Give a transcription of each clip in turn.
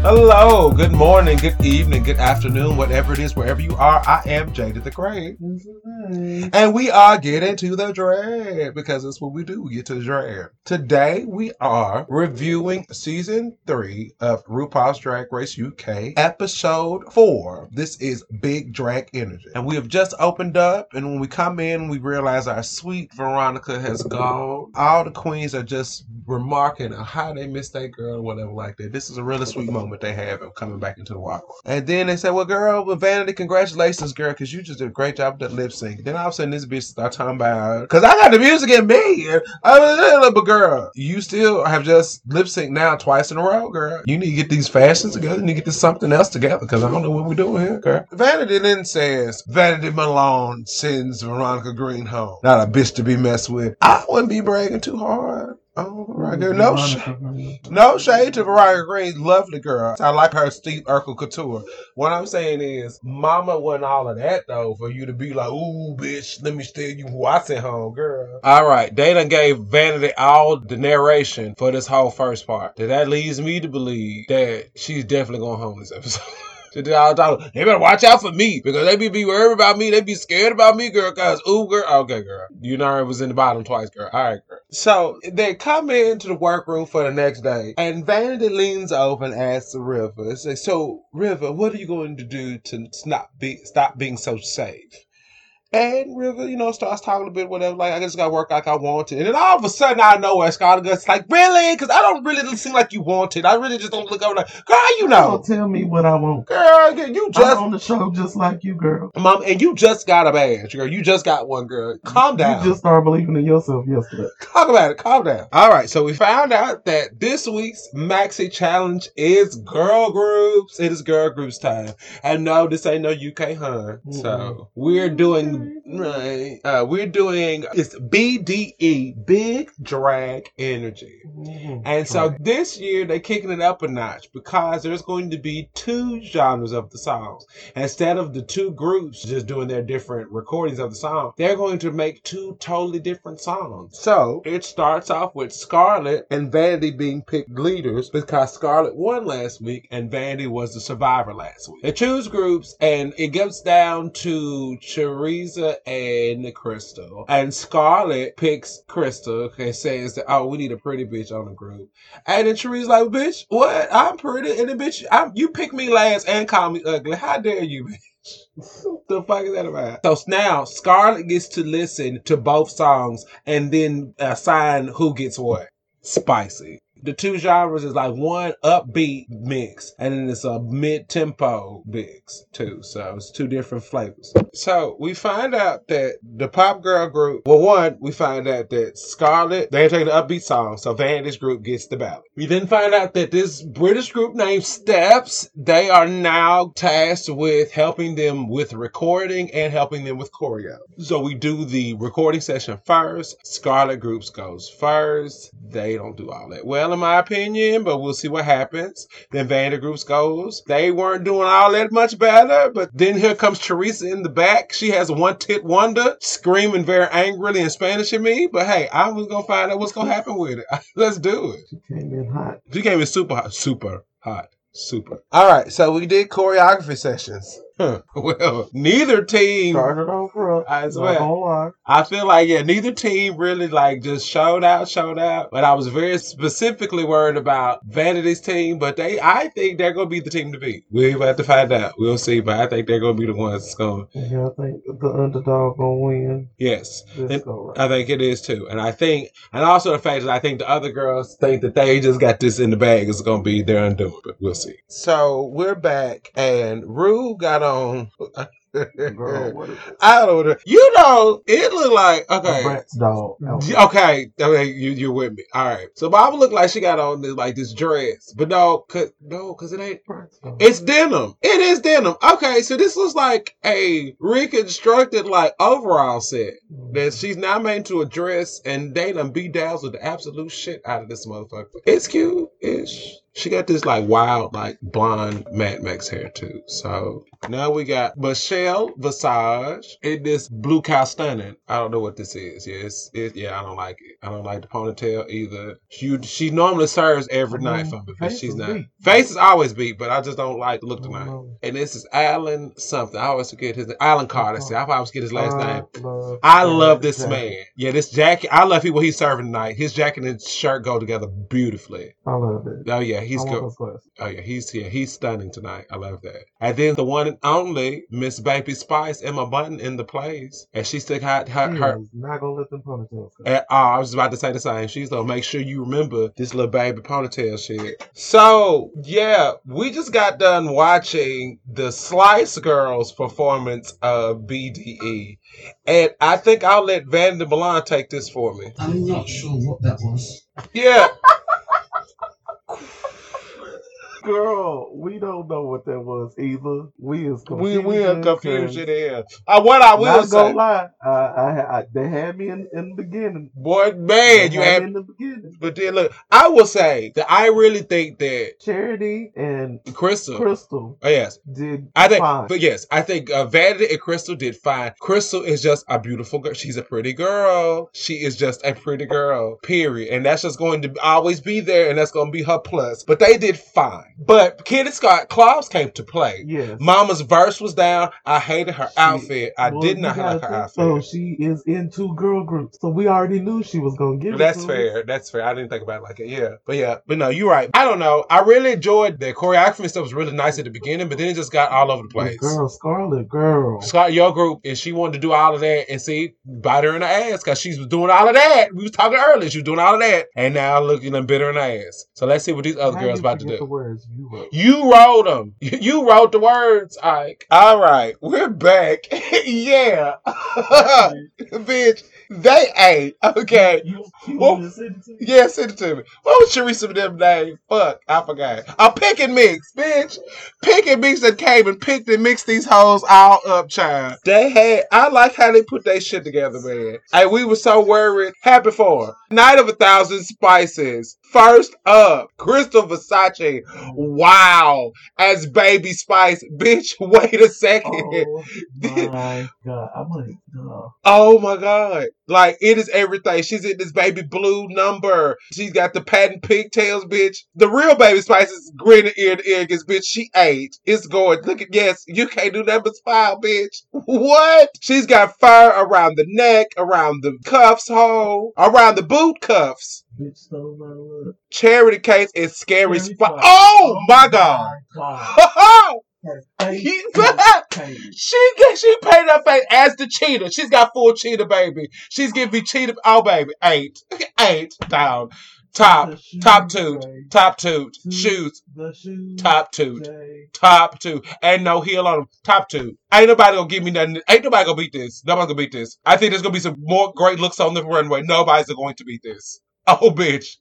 Hello, good morning, good evening, good afternoon, whatever it is, wherever you are. I am Jada the Great. And we are getting to the drag because that's what we do. We get to the drag. Today we are reviewing season 3 of RuPaul's Drag Race UK, episode 4. This is Big Drag Energy. And we have just opened up, and when we come in, we realize our sweet Veronica has gone. All the queens are just remarking on how they missed that girl or whatever like that. This is a really sweet moment they have of coming back into the walk. And then they say, well, girl, with Vanity, congratulations, girl, because you just did a great job with that lip sync. Then all of a sudden, this bitch start talking about, because I got the music in me. But girl, you still have just lip sync now twice in a row, girl. You need to get these fashions together. You need to get this something else together, because I don't know what we're doing here, girl. Vanity then says, Vanity Malone sends Veronica Green home. Not a bitch to be messed with. I wouldn't be bragging too hard. Oh, Veronica. No shade to Veronica Green. Lovely girl. I like her Steve Urkel couture. What I'm saying is, mama wasn't all of that, though, for you to be like, ooh, bitch, let me tell you who I sent home, girl. All right. They done gave Vanity all the narration for this whole first part. That leads me to believe that she's definitely going home this episode. They better watch out for me because they be worried about me. They be scared about me, girl. Cause ooh, girl, okay, girl, you know it was in the bottom twice, girl. All right, girl. So they come into the workroom for the next day, and Vanity leans over and asks River, "So, River, what are you going to do to stop being so safe?" And River, starts talking a bit, whatever, like, I just got to work like I wanted. And then all of a sudden, out of nowhere, Scarlett gets like, really? Because I don't really seem like you wanted. I really just don't look over like, girl, Don't tell me what I want. Girl, you just... I'm on the show just like you, girl. Mom, and you just got a badge, girl. You just got one, girl. Calm down. You just started believing in yourself yesterday. Talk about it. Calm down. All right, so we found out that this week's Maxi Challenge is girl groups. It is girl groups time. And no, this ain't no UK hun. So we're doing... Right. We're doing it's BDE, Big Drag Energy. And so this year they're kicking it up a notch because there's going to be 2 genres of the songs. Instead of the 2 groups just doing their different recordings of the song, they're going to make 2 totally different songs. So it starts off with Scarlett and Vanity being picked leaders because Scarlett won last week and Vanity was the survivor last week. They choose groups and it gets down to Teresa and Crystal. And Scarlett picks Crystal and says that, oh, we need a pretty bitch on the group. And then Teresa's like, bitch, what? I'm pretty. And then, bitch, you pick me last and call me ugly. How dare you, bitch? What the fuck is that about? So now Scarlett gets to listen to both songs and then assign who gets what. Spicy. The 2 genres is like one upbeat mix and then it's a mid-tempo mix too. So it's 2 different flavors. So we find out that the pop girl group, we find out that Scarlett, they're taking the upbeat song, so Vanity's group gets the ballad. We then find out that this British group named Steps, they are now tasked with helping them with recording and helping them with choreo. So we do the recording session first. Scarlett groups goes first. They don't do all that well in my opinion, but we'll see what happens. Then Vanity groups goes. They weren't doing all that much better, but then here comes Teresa in the back. She has one tit wonder, screaming very angrily in Spanish at me, but hey, I was going to find out what's going to happen with it. Let's do it. She came in hot. She came in super hot. Super hot. Super. All right, so we did choreography sessions. Well, neither team started off rough. As well. I feel like neither team really just showed out. But I was very specifically worried about Vanity's team. But I think they're gonna be the team to beat. We'll have to find out. We'll see. But I think they're gonna be the ones that's going. Yeah, I think the underdog gonna win. Yes, I think it is too. And also the fact that I think the other girls think that they just got this in the bag is gonna be their undoing. But we'll see. So we're back, and Rue got on. Girl, what is it? I don't know. It looked like okay. Bratz dog. Okay, you're with me. All right. So Baba looked like she got on this dress, but no, cause it ain't. It's denim. It is denim. Okay, so this looks like a reconstructed overall set that she's now made into a dress, and they done bedazzled the absolute shit out of this motherfucker. It's cute-ish. She got this wild blonde Mad Max hair too. So Now we got Michelle Visage in this Blue Cow Stunning. I don't know what this is. Yeah, I don't like it. I don't like the ponytail either. She normally serves every night for me, but Face she's is not. beat. Face is always beat, but I just don't like the look I don't tonight. know. And this is Alan something. I always forget his name. Alan Carter. See, I always get his last name. I love this man. Yeah, this jacket. I love what he's serving tonight. His jacket and shirt go together beautifully. I love it. Oh yeah, he's good. Oh yeah, he's stunning tonight. I love that. And then the one and only Miss Baby Spice, Emma Bunton in the plays, and she still had her. Not gonna let them ponytails go. I was about to say the same. She's gonna make sure you remember this little baby ponytail shit. So yeah, we just got done watching the Slice Girls performance of BDE, and I think I'll let Vanda Milan take this for me. I'm not sure what that was. Yeah. Girl, we don't know what that was either. We is confused. We are confusion here. What I will not say, gonna lie, they had me in the beginning. boy, man, you had me in the beginning. But then look, I will say that I really think that Charity and Crystal, oh, yes, did I think, fine. but yes, I think Vanity and Crystal did fine. Crystal is just a beautiful girl. She's a pretty girl. She is just a pretty girl. Period. And that's just going to always be there, and that's going to be her plus. But they did fine. But Kitty Scott Claus came to play. Yes. Mama's verse was down. I hated her outfit. I did not like her outfit. So she is in 2 girl groups. So we already knew she was gonna give That's it to fair. us. That's fair. I didn't think about it like it. Yeah. But no, you're right. I don't know. I really enjoyed the choreography and stuff was really nice at the beginning, but then it just got all over the place. Girl, Scarlet, girl. Scott, your group, and she wanted to do all of that and see, bite her in the ass because she was doing all of that. We was talking earlier. She was doing all of that. And now look, bit her in the ass. So let's see what these other girls about to do. The words you wrote. You wrote them. You wrote the words, Ike. All right. We're back. Yeah. Bitch, they ain't. Okay. You want to send it to me? Yeah, send it to me. What was Teresa with them name? Fuck, I forgot. A pick and mix, bitch. Pick and mix that came and picked and mixed these hoes all up, child. I like how they put their shit together, man. And we were so worried. Happy for her. Night of 1,000 Spices. First up, Crystal Versace. Wow. As Baby Spice. Bitch, wait a second. Oh my God. I'm like, no. Oh my God. Like, it is everything. She's in this baby blue number. She's got the patent pigtails, bitch. The real Baby Spice is grinning ear to ear because, bitch, she ate. It's going, look at, yes, you can't do that but smile, bitch. What? She's got fur around the neck, around the cuffs hole, around the boot cuffs. Bitch stole my look. Charity Case is scary. Spice. Oh my God. She painted her face as the cheetah. She's got full cheetah, baby. She's giving me cheetah. Oh, baby. 8 down. Top two shoes. The shoes. Top two. And no heel on them. Top 2. Ain't nobody gonna give me nothing. Ain't nobody gonna beat this. Nobody's gonna beat this. I think there's gonna be some more great looks on the runway. Nobody's going to beat this. Oh, bitch.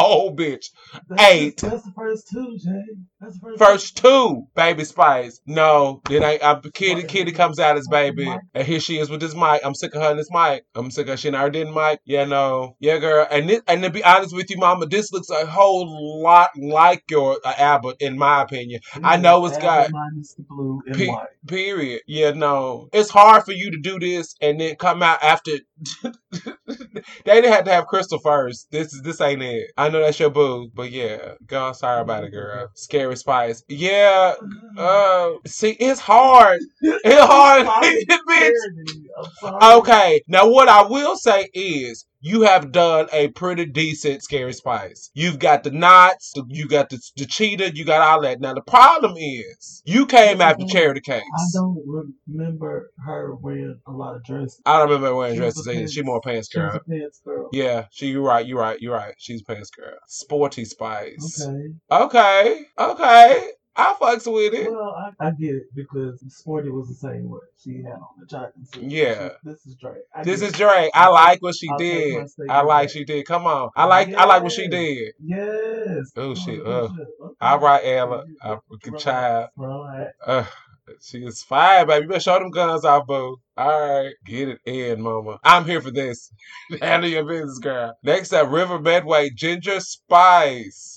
8. That's the first 2, Jay. That's the first 2, Baby Spice. No, then Kitty comes out as baby, and here she is with this mic. I'm sick of her and this mic. I'm sick of her. She never did mic. Yeah, no. Yeah, girl. And to be honest with you, Mama, this looks a whole lot like your Albert, in my opinion. I know it's got minus the blue and white. Period. Yeah, no. It's hard for you to do this and then come out after. They didn't have to have Crystal first. This ain't it. I know that's your boo, but yeah, girl, sorry about it, girl. Scary Spice. Yeah. See, it's hard. It's hard, bitch. Okay. Now, what I will say is, you have done a pretty decent Scary Spice. You've got the knots, you got the cheetah, you got all that. Now, the problem is, you came after Charity Case. I don't remember her wearing a lot of dresses. I don't remember wearing dresses either. She's more pants girl. She's a pants girl. Yeah, you're right. She's pants girl. Sporty Spice. Okay. I fucks with it. Well, I get it because Sporty was the same way. She had on the jacket. Yeah. This is Drake. I like what she did. She did. Come on. I like what she did. Yes. Oh shit. All right, Ella. Child. She is fine, baby. You better show them guns off, boo. All right. Get it in, mama. I'm here for this. Handle your business, girl. Next up, River Medway Ginger Spice.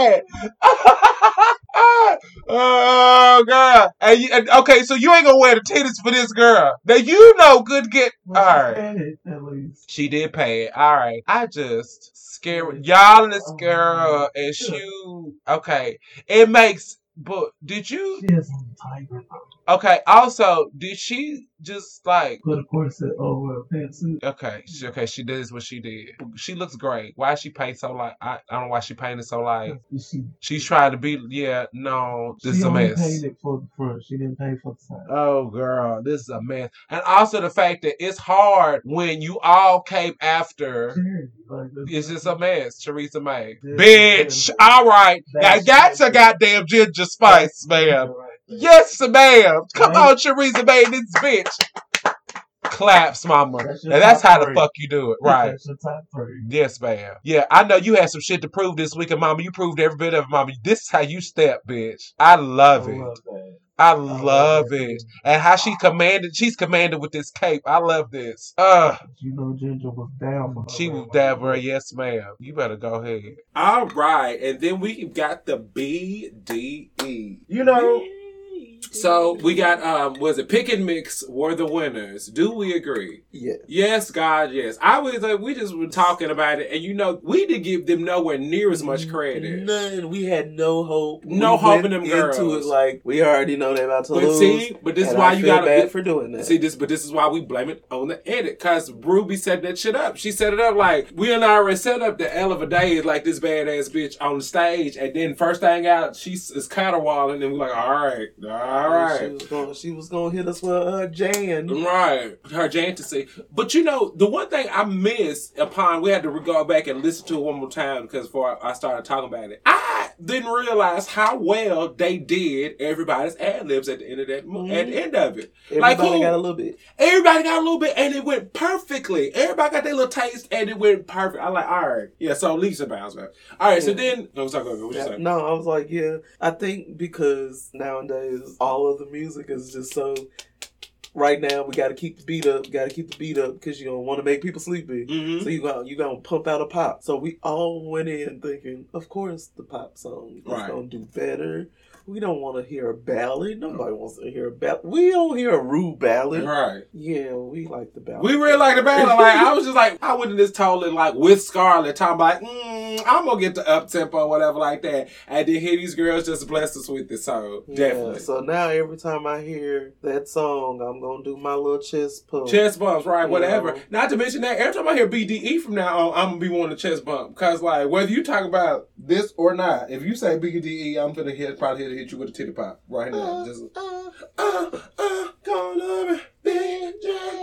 bad. Oh God! Okay, so you ain't gonna wear the titties for this girl. Now you know good get. Well, All she right, paid it, at least. she did pay it. All right, I just scared y'all and this girl and you. Okay, it makes. But did you? She has on the tiger. Okay. Also, did she just like? Put a corset over a pantsuit. Okay, she did what she did. She looks great. Why is she paint so like? I don't know why she painted so like. She's trying to be. Yeah, no, this is a mess. She only painted for the front. She didn't paint for the side. Oh girl, this is a mess. And also the fact that it's hard when you all came after. It's just a mess, Teresa May. Bitch, all right. Now that's a goddamn ginger spice, ma'am. Right. Yes, ma'am. Come on, Teresa May, this bitch. Claps, mama. And that's how the fuck you do it, right? That's your top 3. Yes, ma'am. Yeah, I know you had some shit to prove this week, and mama, you proved every bit of it, mama. This is how you step, bitch. I love it. I love it. And how she's commanded with this cape. I love this. You know Ginger was down for her. She was down for her, yes, ma'am. You better go ahead. All right. And then we got the BDE. You know. So we got was it Pick and Mix were the winners? Do we agree? Yes. Yes, God, yes. I was we just were talking about it, and you know we didn't give them nowhere near as much credit. None. We had no hope. No hope in them girls. Into it like we already know they're about to lose. But this is why you got bad for doing that. But this is why we blame it on the edit, cause Ruby set that shit up. She set it up like we done already set up the hell of a day is like this badass bitch on the stage, and then first thing out she is caterwauling, and we're like, all right. She was gonna hit us with Jan. Right. Her Jantasy. But you know, the one thing I missed we had to go back and listen to it one more time because before I started talking about it. I didn't realize how well they did everybody's ad-libs at the end of that at the end of it. Everybody got a little bit. Everybody got a little bit and it went perfectly. Everybody got their little taste and it went perfect. I'm like, all right. Yeah, so Lisa bounce back. All right, so then what you say? No, I was like, yeah. I think because nowadays all of the music is just so. Right now, we got to keep the beat up. Because you don't want to make people sleepy. Mm-hmm. So you gonna pump out a pop. So we all went in thinking, of course, the pop song is gonna do better. We don't want to hear a ballad. Nobody wants to hear a ballad. We don't hear a rude ballad. Right. Yeah, we like the ballad. We really like the ballad. Like, I was just like, I went in this totally like with Scarlett, talking about, I'm going to get the up-tempo or whatever like that. And then hear these girls just bless us with this song. Definitely. So now every time I hear that song, I'm going to do my little chest pump. Chest bumps, right, whatever. Not to mention that every time I hear BDE from now on, I'm going to be wanting a chest bump. Because like, whether you talk about this or not, if you say BDE, I'm going to probably hit you with a titty pop right now. Just gonna be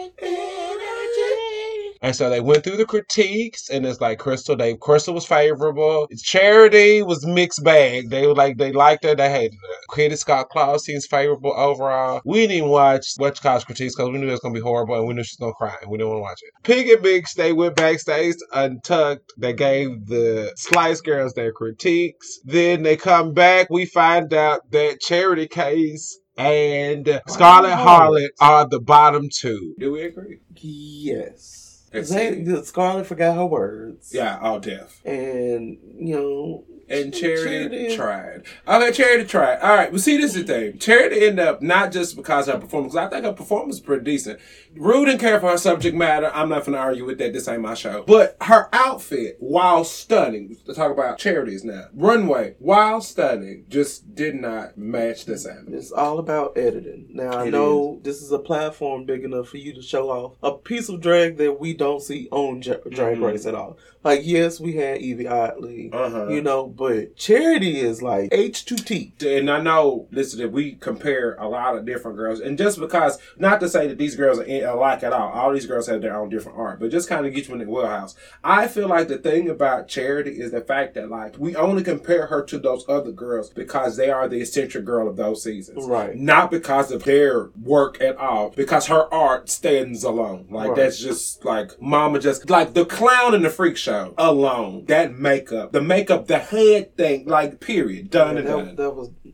energy. And so they went through the critiques, and it's like Crystal was favorable. Charity was mixed bag. They were like, they liked her, they hated her. Kitty Scott Claus seems favorable overall. We didn't even watch What's critiques because we knew it was gonna be horrible, and we knew she was gonna cry, and we didn't want to watch it. Pig and Mix, they went backstage untucked. They gave the Slice Girls their critiques. Then they come back. We find out that Charity Case and Scarlet Harlot are the bottom two. Do we agree? Yes. Scarlett forgot her words. Yeah, all deaf. And, and Charity tried. Okay, Charity tried. All right, well, see, this is the thing. Charity ended up not just because of her performance, because I think her performance was pretty decent. Rue didn't care for her subject matter. I'm not going to argue with that. This ain't my show. But her outfit, while stunning, let's talk about Charity's now. Runway, while stunning, just did not match the sound. It's all about editing. Now, I know this is a platform big enough for you to show off a piece of drag that we don't see on Drag Race at all. Like, yes, we had Evie Oddly, but Charity is like H to T. And I know, listen, that we compare a lot of different girls. And just because, not to say that these girls are alike at all these girls have their own different art, but just kind of get you in the wheelhouse. I feel like the thing about Charity is the fact that, like, we only compare her to those other girls because they are the eccentric girl of those seasons. Right. Not because of their work at all, because her art stands alone. Like, that's just, like, mama just, like, the clown in the freak show alone. That makeup, the head thing, like, period. Done. That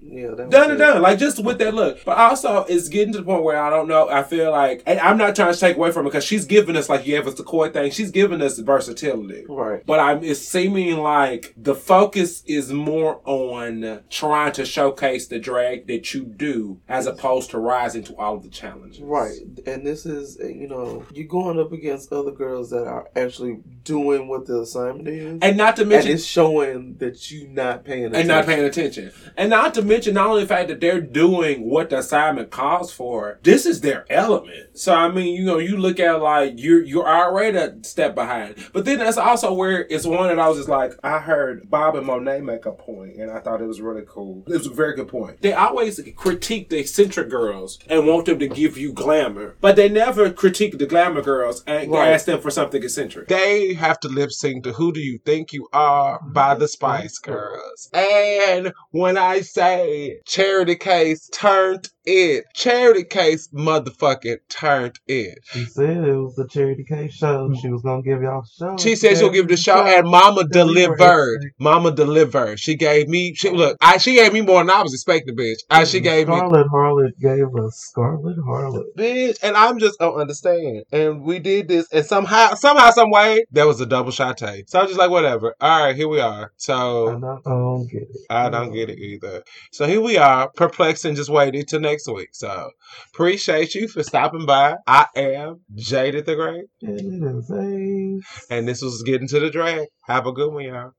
Done. Like, just with that look. But also, it's getting to the point where I don't know. I feel like, and I'm not trying to take away from it because she's giving us, like you gave us the core thing, she's giving us versatility. Right. But it's seeming like the focus is more on trying to showcase the drag that you do as opposed to rising to all of the challenges. Right. And this is, you're going up against other girls that are actually doing what the assignment is. And not to mention, and it's showing that you're not paying attention. And not to mention, not only the fact that they're doing what the assignment calls for, this is their element. So, I mean, you look at like, you're already a step behind. But then that's also where it's one that I was just like, I heard Bob and Monet make a point, and I thought it was really cool. It was a very good point. They always critique the eccentric girls and want them to give you glamour, but they never critique the glamour girls and ask them for something eccentric. They have to lip sync to Who Do You Think You Are by the Spice Girls. And when I say Charity Case turned it, Charity Case motherfucking turned it. She said it was the Charity Case show. She was gonna give y'all the show. She said she'll give the show, and Mama delivered. Mama delivered. She gave me. She gave me more than I was expecting, bitch. She gave me. Scarlet Harlot gave us Scarlet Harlot, bitch, and I'm just don't understand. And we did this, and somehow, some way, there was a double shotay. So I'm just like, whatever. All right, here we are. So I don't get it. I don't get it either. So here we are, perplexed and just waiting till next week. So appreciate you for stopping by. I am Jaded the Great, And it is Ace. and this was Getting to the Drag. Have a good one, y'all.